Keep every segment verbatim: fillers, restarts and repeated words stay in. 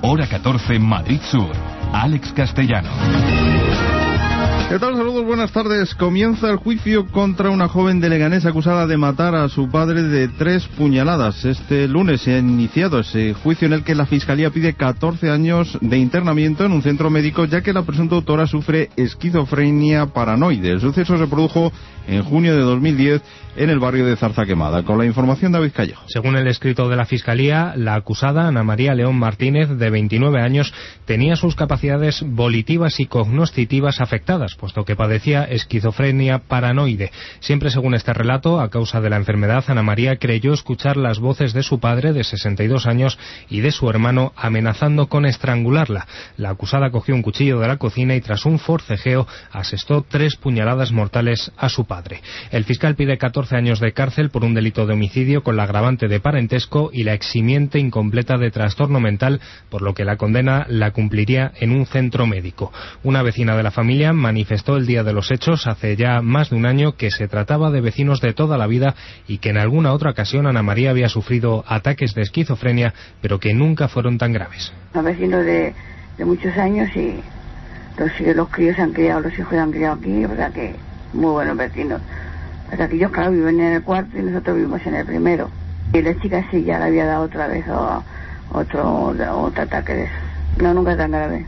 hora catorce, Madrid Sur. Alex Castellano. ¿Qué tal? Saludos, buenas tardes. Comienza el juicio contra una joven de Leganés acusada de matar a su padre de tres puñaladas. Este lunes se ha iniciado ese juicio en el que la Fiscalía pide catorce años de internamiento en un centro médico, ya que la presunta autora sufre esquizofrenia paranoide. El suceso se produjo en junio de dos mil diez en el barrio de Zarza Quemada. Con la información de David Callejo. Según el escrito de la Fiscalía, la acusada, Ana María León Martínez, de veintinueve años, tenía sus capacidades volitivas y cognoscitivas afectadas, puesto que padecía esquizofrenia paranoide. Siempre según este relato, a causa de la enfermedad, Ana María creyó escuchar las voces de su padre, de sesenta y dos años, y de su hermano, amenazando con estrangularla. La acusada cogió un cuchillo de la cocina y, tras un forcejeo, asestó tres puñaladas mortales a su padre. El fiscal pide catorce años de cárcel por un delito de homicidio con la agravante de parentesco y la eximiente incompleta de trastorno mental, por lo que la condena la cumpliría en un centro médico. Una vecina de la familia manifestó el día de los hechos, hace ya más de un año, que se trataba de vecinos de toda la vida y que en alguna otra ocasión Ana María había sufrido ataques de esquizofrenia, pero que nunca fueron tan graves. Son vecinos de, de muchos años y los, los críos se han criado, los hijos se han criado aquí, o sea que muy buenos vecinos. O sea que ellos, claro, viven en el cuarto y nosotros vivimos en el primero. Y la chica sí ya le había dado otra vez o, otro, otro ataque de esos. No, nunca tan grave.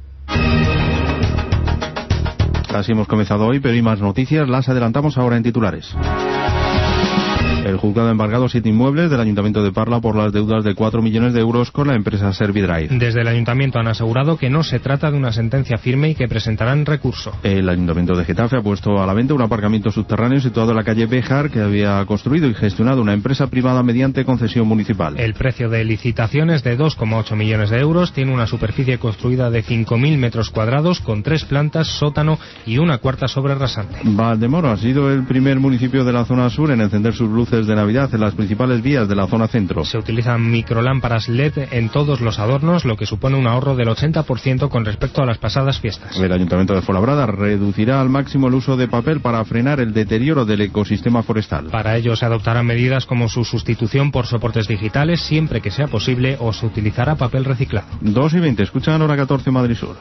Así hemos comenzado hoy, pero hay más noticias, las adelantamos ahora en titulares. El juzgado ha embargado siete inmuebles del Ayuntamiento de Parla por las deudas de cuatro millones de euros con la empresa Servidrive. Desde el Ayuntamiento han asegurado que no se trata de una sentencia firme y que presentarán recurso. El Ayuntamiento de Getafe ha puesto a la venta un aparcamiento subterráneo situado en la calle Béjar que había construido y gestionado una empresa privada mediante concesión municipal. El precio de licitación es de dos coma ocho millones de euros, tiene una superficie construida de cinco mil metros cuadrados con tres plantas, sótano y una cuarta sobre rasante. Valdemoro ha sido el primer municipio de la zona sur en encender sus luces de Navidad en las principales vías de la zona centro. Se utilizan microlámparas L E D en todos los adornos, lo que supone un ahorro del ochenta por ciento con respecto a las pasadas fiestas. El Ayuntamiento de Fuenlabrada reducirá al máximo el uso de papel para frenar el deterioro del ecosistema forestal. Para ello se adoptarán medidas como su sustitución por soportes digitales siempre que sea posible, o se utilizará papel reciclado. dos y veinte, escuchan hora catorce, Madrid Sur.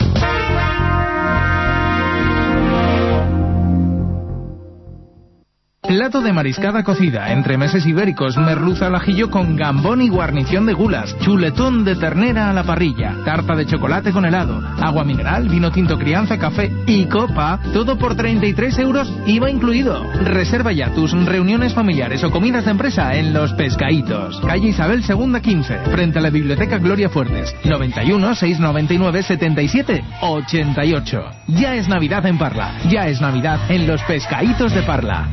Plato de mariscada cocida, entremeses ibéricos, merluza al ajillo con gambón y guarnición de gulas, chuletón de ternera a la parrilla, tarta de chocolate con helado, agua mineral, vino tinto crianza, café y copa, todo por treinta y tres euros, I V A incluido. Reserva ya tus reuniones familiares o comidas de empresa en Los Pescaditos, calle Isabel segunda quince, frente a la Biblioteca Gloria Fuertes, noventa y uno, seiscientos noventa y nueve, setenta y siete, ochenta y ocho. Ya es Navidad en Parla, ya es Navidad en Los Pescaditos de Parla.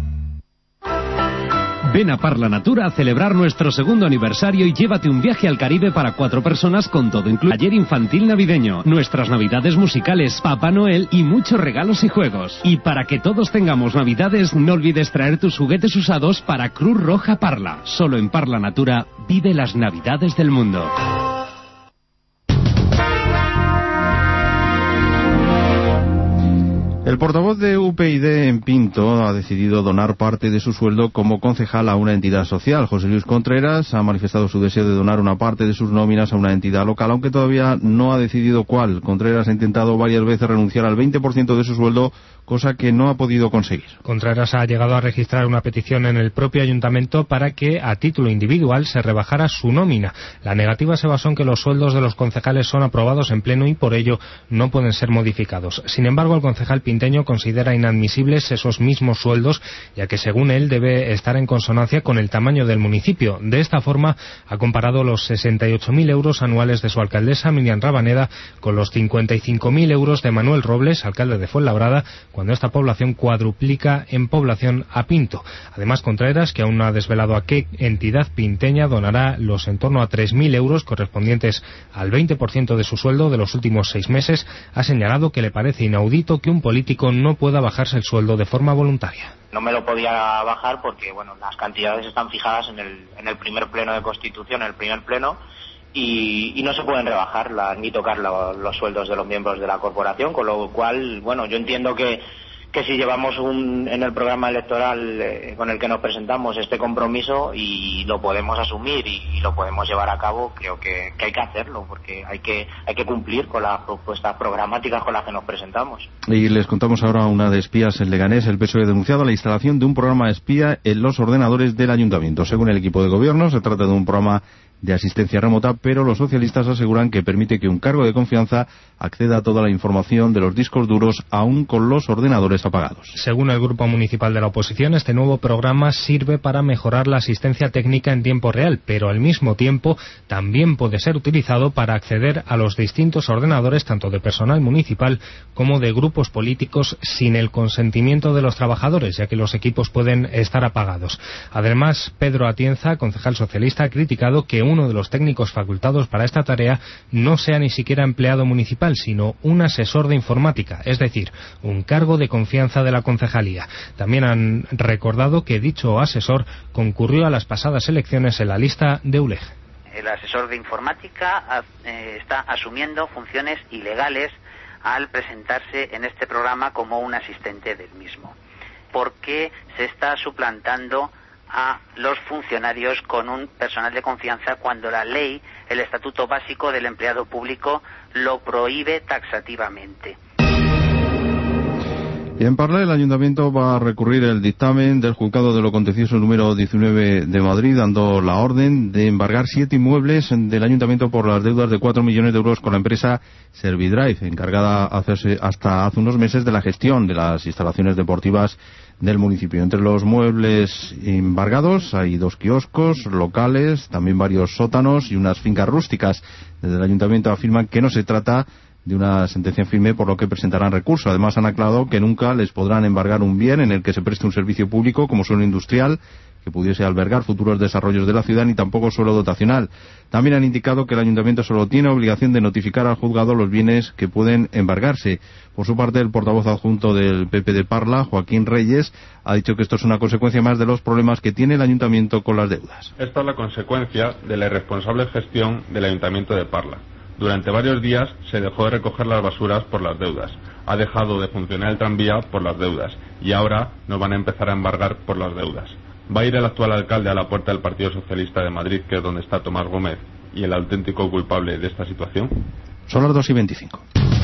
Ven a Parla Natura a celebrar nuestro segundo aniversario y llévate un viaje al Caribe para cuatro personas con todo incluido. Taller infantil navideño, nuestras navidades musicales, Papá Noel y muchos regalos y juegos. Y para que todos tengamos navidades, no olvides traer tus juguetes usados para Cruz Roja Parla. Solo en Parla Natura vive las navidades del mundo. El portavoz de U P YD en Pinto ha decidido donar parte de su sueldo como concejal a una entidad social. José Luis Contreras ha manifestado su deseo de donar una parte de sus nóminas a una entidad local, aunque todavía no ha decidido cuál. Contreras ha intentado varias veces renunciar al veinte por ciento de su sueldo, cosa que no ha podido conseguir. Contreras ha llegado a registrar una petición en el propio ayuntamiento para que a título individual se rebajara su nómina. La negativa se basó en que los sueldos de los concejales son aprobados en pleno y por ello no pueden ser modificados. Sin embargo, el concejal Pinteño considera inadmisibles esos mismos sueldos, ya que según él debe estar en consonancia con el tamaño del municipio. De esta forma ha comparado los sesenta y ocho mil euros anuales de su alcaldesa Miriam Rabaneda con los cincuenta y cinco mil euros de Manuel Robles, alcalde de Fuenlabrada, cuando esta población cuadruplica en población a Pinto. Además, Contreras, que aún no ha desvelado a qué entidad pinteña donará los en torno a tres mil euros correspondientes al veinte por ciento de su sueldo de los últimos seis meses, ha señalado que le parece inaudito que un político no pueda bajarse el sueldo de forma voluntaria. No me lo podía bajar porque, bueno, las cantidades están fijadas en el, en el primer pleno de Constitución, en el primer pleno, y, y no se pueden rebajar la, ni tocar la, los sueldos de los miembros de la corporación, con lo cual, bueno, yo entiendo que que si llevamos un, en el programa electoral eh, con el que nos presentamos este compromiso y lo podemos asumir y, y lo podemos llevar a cabo, creo que, que hay que hacerlo, porque hay que hay que cumplir con las propuestas programáticas con las que nos presentamos. Y les contamos ahora una de espías en Leganés. El P S O E ha denunciado la instalación de un programa espía en los ordenadores del ayuntamiento. Según el equipo de gobierno, se trata de un programa de asistencia remota, pero los socialistas aseguran que permite que un cargo de confianza acceda a toda la información de los discos duros, aún con los ordenadores apagados. Según el grupo municipal de la oposición, este nuevo programa sirve para mejorar la asistencia técnica en tiempo real, pero al mismo tiempo también puede ser utilizado para acceder a los distintos ordenadores, tanto de personal municipal como de grupos políticos, sin el consentimiento de los trabajadores, ya que los equipos pueden estar apagados. Además, Pedro Atienza, concejal socialista, ha criticado que uno de los técnicos facultados para esta tarea no sea ni siquiera empleado municipal, sino un asesor de informática, es decir, un cargo de confianza de la concejalía. También han recordado que dicho asesor concurrió a las pasadas elecciones en la lista de U L E G. El asesor de informática eh, está asumiendo funciones ilegales al presentarse en este programa como un asistente del mismo, porque se está suplantando a los funcionarios con un personal de confianza cuando la ley, el Estatuto Básico del Empleado Público, lo prohíbe taxativamente. Y en Parla, el Ayuntamiento va a recurrir el dictamen del Juzgado de lo Contencioso número diecinueve de Madrid, dando la orden de embargar siete inmuebles del Ayuntamiento por las deudas de cuatro millones de euros con la empresa Servidrive, encargada hacerse hasta hace unos meses de la gestión de las instalaciones deportivas del municipio. Entre los muebles embargados hay dos kioscos locales, también varios sótanos y unas fincas rústicas. Desde el Ayuntamiento afirman que no se trata de una sentencia firme, por lo que presentarán recurso. Además, han aclarado que nunca les podrán embargar un bien en el que se preste un servicio público, como suelo industrial, que pudiese albergar futuros desarrollos de la ciudad, ni tampoco suelo dotacional. También han indicado que el Ayuntamiento solo tiene obligación de notificar al juzgado los bienes que pueden embargarse. Por su parte, el portavoz adjunto del P P de Parla, Joaquín Reyes, ha dicho que esto es una consecuencia más de los problemas que tiene el Ayuntamiento con las deudas. Esta es la consecuencia de la irresponsable gestión del Ayuntamiento de Parla. Durante varios días se dejó de recoger las basuras por las deudas, ha dejado de funcionar el tranvía por las deudas y ahora nos van a empezar a embargar por las deudas. ¿Va a ir el actual alcalde a la puerta del Partido Socialista de Madrid, que es donde está Tomás Gómez, y el auténtico culpable de esta situación? Son las dos y veinticinco.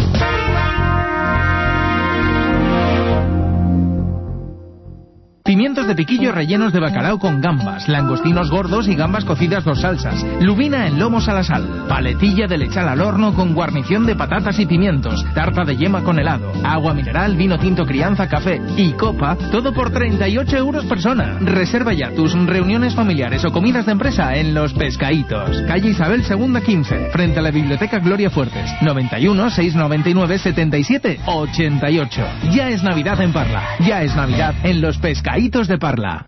Pimientos de piquillo rellenos de bacalao con gambas, langostinos gordos y gambas cocidas dos salsas, lubina en lomos a la sal, paletilla de lechal al horno con guarnición de patatas y pimientos, tarta de yema con helado, agua mineral, vino tinto crianza, café y copa, todo por treinta y ocho euros persona. Reserva ya tus reuniones familiares o comidas de empresa en Los Pescaditos, calle Isabel segunda quince, frente a la Biblioteca Gloria Fuertes, noventa y uno, seiscientos noventa y nueve, setenta y siete, ochenta y ocho. Ya es Navidad en Parla, ya es Navidad en Los Pescaditos de Parla.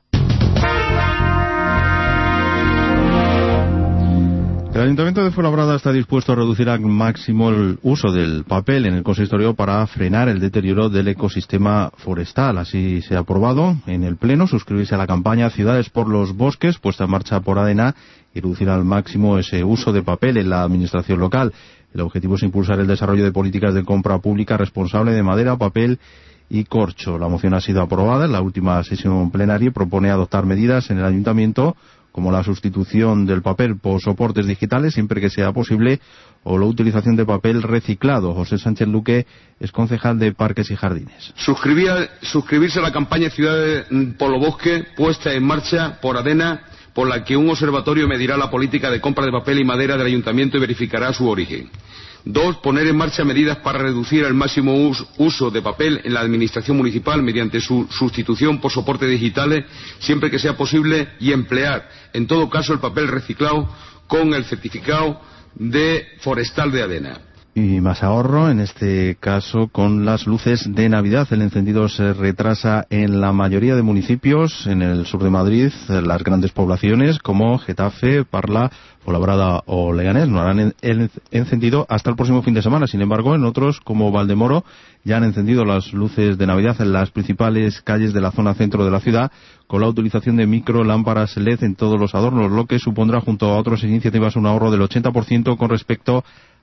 El Ayuntamiento de Fuenlabrada está dispuesto a reducir al máximo el uso del papel en el consistorio para frenar el deterioro del ecosistema forestal. Así se ha aprobado en el Pleno suscribirse a la campaña Ciudades por los Bosques, puesta en marcha por ADENA, y reducir al máximo ese uso de papel en la administración local. El objetivo es impulsar el desarrollo de políticas de compra pública responsable de madera, papel y corcho. La moción ha sido aprobada en la última sesión plenaria y propone adoptar medidas en el Ayuntamiento como la sustitución del papel por soportes digitales siempre que sea posible o la utilización de papel reciclado. José Sánchez Luque es concejal de Parques y Jardines. Suscribir, suscribirse a la campaña Ciudades por los Bosques, puesta en marcha por ADENA, por la que un observatorio medirá la política de compra de papel y madera del Ayuntamiento y verificará su origen. Dos, poner en marcha medidas para reducir el máximo uso de papel en la administración municipal mediante su sustitución por soportes digitales siempre que sea posible y emplear, en todo caso, el papel reciclado con el certificado de forestal de ADENA. Y más ahorro, en este caso con las luces de Navidad. El encendido se retrasa en la mayoría de municipios en el sur de Madrid. Las grandes poblaciones como Getafe, Parla, Fuenlabrada o Leganés no harán el encendido hasta el próximo fin de semana. Sin embargo, en otros como Valdemoro ya han encendido las luces de Navidad en las principales calles de la zona centro de la ciudad, con la utilización de micro lámparas L E D en todos los adornos, lo que supondrá junto a otras iniciativas un ahorro del ochenta por ciento con respecto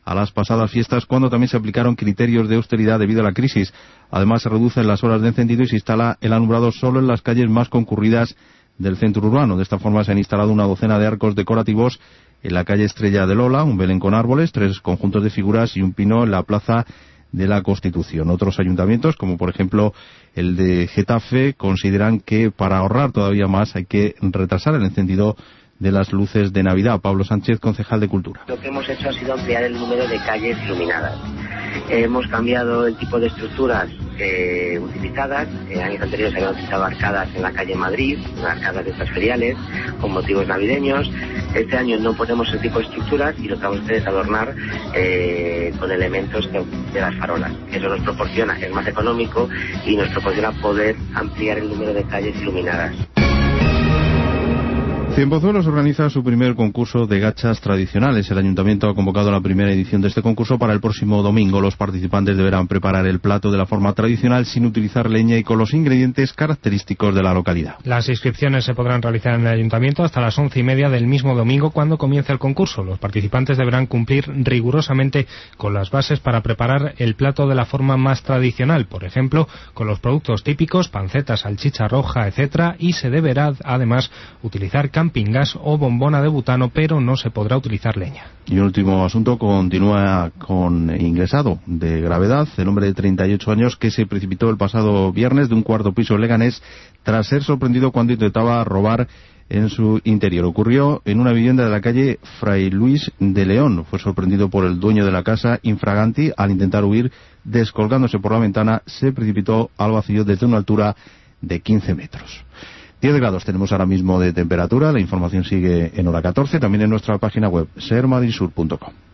a las pasadas fiestas, cuando también se aplicaron criterios de austeridad debido a la crisis. Además, se reducen las horas de encendido y se instala el alumbrado solo en las calles más concurridas del centro urbano. De esta forma se han instalado una docena de arcos decorativos en la calle Estrella de Lola, un Belén con árboles, tres conjuntos de figuras y un pino en la plaza de la Constitución. Otros ayuntamientos, como por ejemplo el de Getafe, consideran que para ahorrar todavía más hay que retrasar el encendido de las luces de Navidad. Pablo Sánchez, concejal de Cultura. Lo que hemos hecho ha sido ampliar el número de calles iluminadas. Eh, hemos cambiado el tipo de estructuras eh, utilizadas. En años anteriores se habían utilizado arcadas en la calle Madrid, arcadas de estas feriales, con motivos navideños. Este año no ponemos ese tipo de estructuras y lo que vamos a hacer es adornar eh, con elementos de, de las farolas. Eso nos proporciona, es más económico y nos proporciona poder ampliar el número de calles iluminadas. Cienpozuelos organiza su primer concurso de gachas tradicionales. El ayuntamiento ha convocado la primera edición de este concurso para el próximo domingo. Los participantes deberán preparar el plato de la forma tradicional sin utilizar leña y con los ingredientes característicos de la localidad. Las inscripciones se podrán realizar en el ayuntamiento hasta las once y media del mismo domingo, cuando comience el concurso. Los participantes deberán cumplir rigurosamente con las bases para preparar el plato de la forma más tradicional, por ejemplo, con los productos típicos, panceta, salchicha roja, etcétera, y se deberá además utilizar camping gas o bombona de butano, pero no se podrá utilizar leña. Y un último asunto, continúa con ingresado de gravedad el hombre de treinta y ocho años que se precipitó el pasado viernes de un cuarto piso en Leganés tras ser sorprendido cuando intentaba robar en su interior. Ocurrió en una vivienda de la calle Fray Luis de León. Fue sorprendido por el dueño de la casa, infraganti. Al intentar huir, descolgándose por la ventana, se precipitó al vacío desde una altura de quince metros. diez grados tenemos ahora mismo de temperatura. La información sigue en hora catorce, también en nuestra página web ser madrid sur punto com.